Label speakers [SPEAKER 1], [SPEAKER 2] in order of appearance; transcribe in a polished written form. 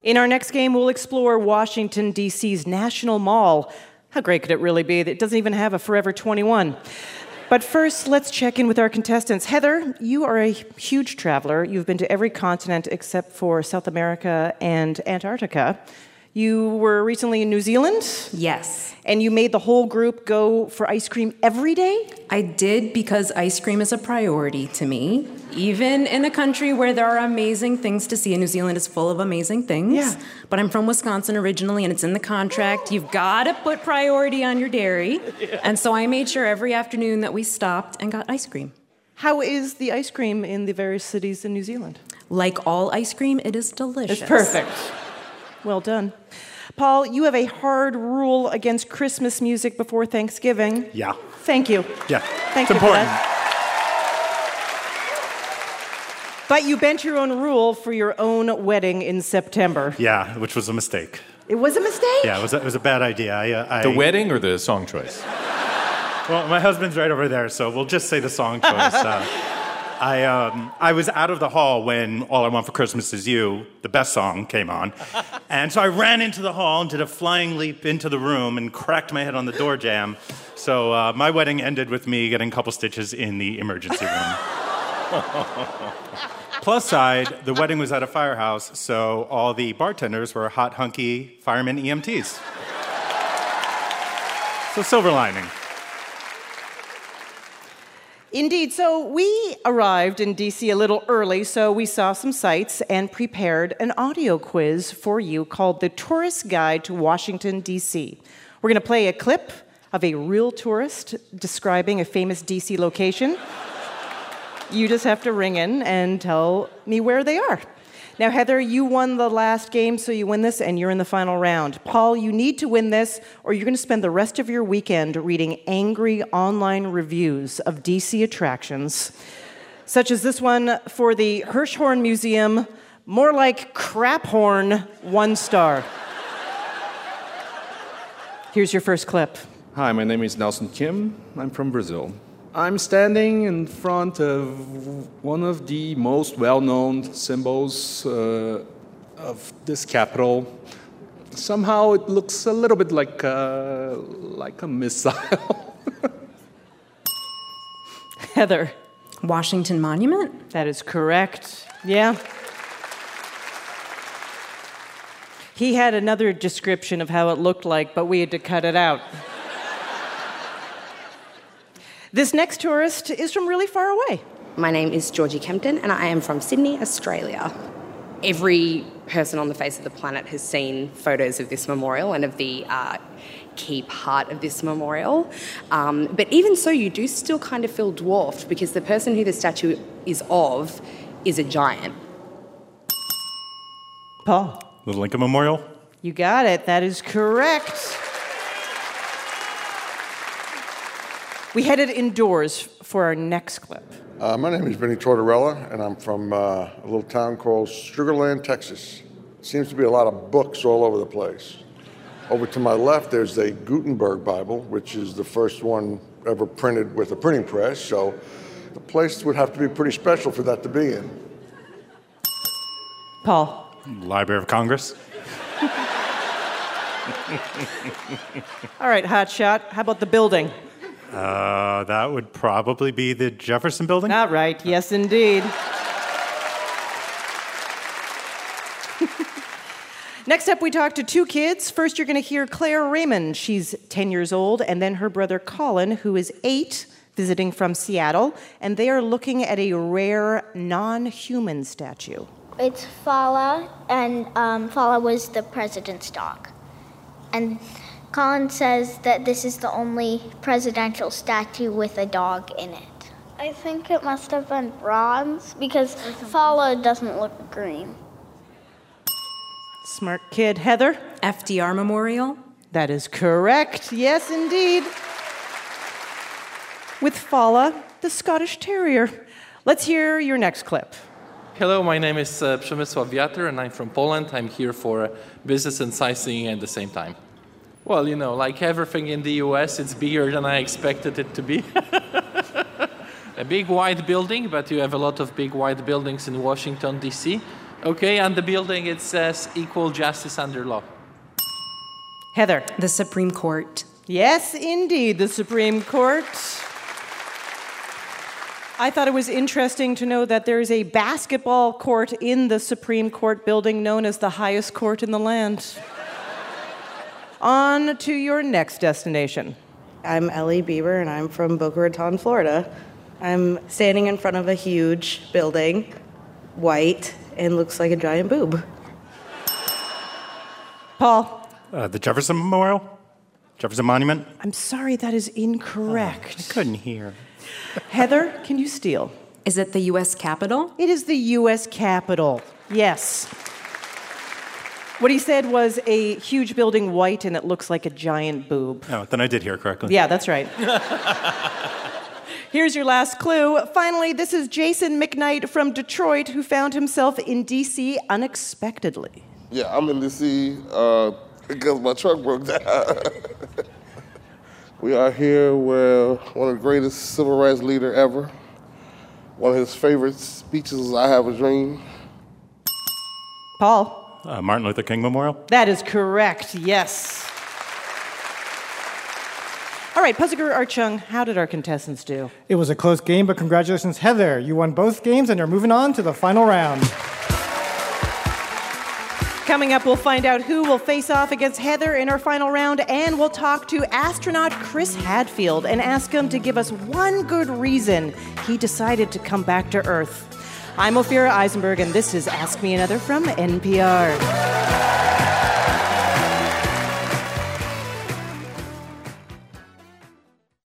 [SPEAKER 1] In our next game, we'll explore Washington, D.C.'s National Mall. How great could it really be that it doesn't even have a Forever 21? But first, let's check in with our contestants. Heather, you are a huge traveler. You've been to every continent except for South America and Antarctica. You were recently in New Zealand?
[SPEAKER 2] Yes.
[SPEAKER 1] And you made the whole group go for ice cream every day?
[SPEAKER 2] I did, because ice cream is a priority to me. Even in a country where there are amazing things to see, and New Zealand is full of amazing things.
[SPEAKER 1] Yeah.
[SPEAKER 2] But I'm from Wisconsin originally, and it's in the contract. You've got to put priority on your dairy. Yeah. And so I made sure every afternoon that we stopped and got ice cream.
[SPEAKER 1] How is the ice cream in the various cities in New Zealand?
[SPEAKER 2] Like all ice cream, it is delicious.
[SPEAKER 1] It's perfect. Well done. Paul, you have a hard rule against Christmas music before Thanksgiving.
[SPEAKER 3] Yeah.
[SPEAKER 1] Thank you.
[SPEAKER 3] Yeah.
[SPEAKER 1] Thank
[SPEAKER 3] it's
[SPEAKER 1] you
[SPEAKER 3] important.
[SPEAKER 1] for that. But you bent your own rule for your own wedding in September.
[SPEAKER 3] Yeah, which was a mistake.
[SPEAKER 1] It was a mistake?
[SPEAKER 3] Yeah, it was a bad idea.
[SPEAKER 4] The wedding or the song choice?
[SPEAKER 3] Well, my husband's right over there, so we'll just say the song choice. I was out of the hall when All I Want for Christmas Is You, the best song, came on. And so I ran into the hall and did a flying leap into the room and cracked my head on the door jamb. So my wedding ended with me getting a couple stitches in the emergency room. Plus side, the wedding was at a firehouse, so all the bartenders were hot, hunky firemen EMTs. So silver lining.
[SPEAKER 1] Indeed. So we arrived in D.C. a little early, so we saw some sights and prepared an audio quiz for you called The Tourist Guide to Washington, D.C. We're going to play a clip of a real tourist describing a famous D.C. location. You just have to ring in and tell me where they are. Now, Heather, you won the last game, so you win this, and you're in the final round. Paul, you need to win this, or you're going to spend the rest of your weekend reading angry online reviews of D.C. attractions, such as this one for the Hirshhorn Museum, more like Craphorn, 1 star. Here's your first clip.
[SPEAKER 5] Hi, my name is Nelson Kim. I'm from Brazil. I'm standing in front of one of the most well-known symbols of this capital. Somehow it looks a little bit like a missile.
[SPEAKER 1] Heather.
[SPEAKER 2] Washington Monument?
[SPEAKER 1] That is correct. Yeah. He had another description of how it looked like, but we had to cut it out. This next tourist is from really far away.
[SPEAKER 6] My name is Georgie Kempton, and I am from Sydney, Australia. Every person on the face of the planet has seen photos of this memorial and of the key part of this memorial. But even so, you do still kind of feel dwarfed because the person who the statue is of is a giant.
[SPEAKER 1] Paul.
[SPEAKER 3] The Lincoln Memorial?
[SPEAKER 1] You got it. That is correct. We headed indoors for our next clip.
[SPEAKER 7] My name is Vinnie Tortorella, and I'm from a little town called Sugarland, Texas. Seems to be a lot of books all over the place. Over to my left, there's a Gutenberg Bible, which is the first one ever printed with a printing press, so the place would have to be pretty special for that to be in.
[SPEAKER 1] Paul.
[SPEAKER 3] Library of Congress.
[SPEAKER 1] All right, hotshot. How about the building?
[SPEAKER 3] That would probably be the Jefferson Building?
[SPEAKER 1] Not right. Yes, indeed. Next up, we talked to 2 kids. First, you're going to hear Claire Raymond. She's 10 years old, and then her brother Colin, who is 8, visiting from Seattle, and they are looking at a rare non-human statue.
[SPEAKER 8] It's Fala, and Fala was the president's dog. And Colin says that this is the only presidential statue with a dog in it. I think it must have been bronze because Fala doesn't look green.
[SPEAKER 1] Smart kid. Heather?
[SPEAKER 2] FDR Memorial?
[SPEAKER 1] That is correct. Yes, indeed. With Fala, the Scottish Terrier. Let's hear your next clip.
[SPEAKER 9] Hello, my name is Przemysław Wiatr, and I'm from Poland. I'm here for business and sightseeing at the same time. Well, you know, like everything in the US, it's bigger than I expected it to be. A big white building, but you have a lot of big white buildings in Washington, D.C. Okay, on the building it says equal justice under law.
[SPEAKER 1] Heather.
[SPEAKER 2] The Supreme Court.
[SPEAKER 1] Yes, indeed, the Supreme Court. I thought it was interesting to know that there is a basketball court in the Supreme Court building known as the highest court in the land. On to your next destination.
[SPEAKER 10] I'm Ellie Bieber, and I'm from Boca Raton, Florida. I'm standing in front of a huge building, white, and looks like a giant boob.
[SPEAKER 1] Paul.
[SPEAKER 3] The Jefferson Memorial? Jefferson Monument?
[SPEAKER 1] I'm sorry, that is incorrect.
[SPEAKER 3] I couldn't hear.
[SPEAKER 1] Heather, can you steal?
[SPEAKER 2] Is it the U.S. Capitol?
[SPEAKER 1] It is the U.S. Capitol. Yes. What he said was a huge building, white, and it looks like a giant boob.
[SPEAKER 3] Oh, then I did hear correctly.
[SPEAKER 1] Yeah, that's right. Here's your last clue. Finally, this is Jason McKnight from Detroit, who found himself in D.C. unexpectedly.
[SPEAKER 11] Yeah, I'm in D.C. Because my truck broke down. We are here where one of the greatest civil rights leader ever. One of his favorite speeches is I Have a Dream.
[SPEAKER 1] Paul.
[SPEAKER 3] Martin Luther King Memorial?
[SPEAKER 1] That is correct, yes. All right, Puziger Archung, how did our contestants do?
[SPEAKER 12] It was a close game, but congratulations, Heather. You won both games and you're moving on to the final round.
[SPEAKER 1] Coming up, we'll find out who will face off against Heather in our final round, and we'll talk to astronaut Chris Hadfield and ask him to give us one good reason he decided to come back to Earth. I'm Ophira Eisenberg, and this is Ask Me Another from NPR.